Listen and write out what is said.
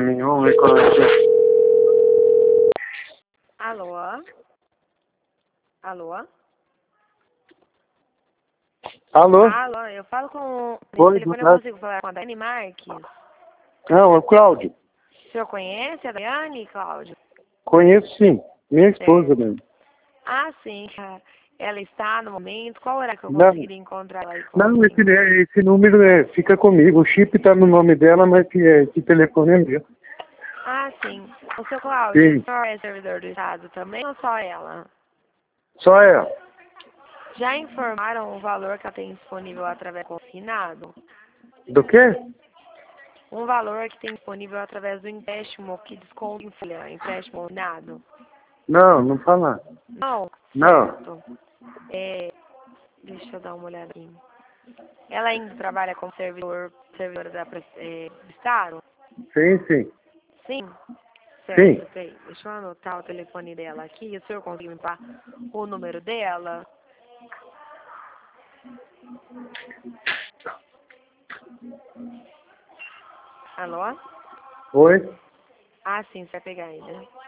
mim. Vamos ver qual é que é. Alô? Alô? Alô? Alô, eu falo com... Nesse Oi, telefone boa eu tarde. consigo falar com a Daiane Marques? Não, é o Cláudio. O senhor conhece a Daiane, Cláudio? Conheço sim. Minha esposa mesmo. Ah, sim. Ela está no momento. Qual hora que eu Não, conseguiria encontrar ela aí não comigo? esse número fica comigo. O chip tá no nome dela, mas esse telefone é meu. Ah, sim. O seu Cláudio, Sim, o senhor é servidor do Estado também ou só ela? só ela. Já informaram o valor que ela tem disponível através do consignado? Do quê? Um valor que tem disponível através do empréstimo que desconta em folha, empréstimo consignado? Não, não fala. Não, Não. certo. Deixa eu dar uma olhada aqui. Ela ainda trabalha como servidora do Estado? Sim, sim. Sim. Sim. Certo, peraí. Deixa eu anotar o telefone dela aqui. O senhor consegue me passar o número dela? Alô? Oi? Ah, sim, você vai pegar aí, né?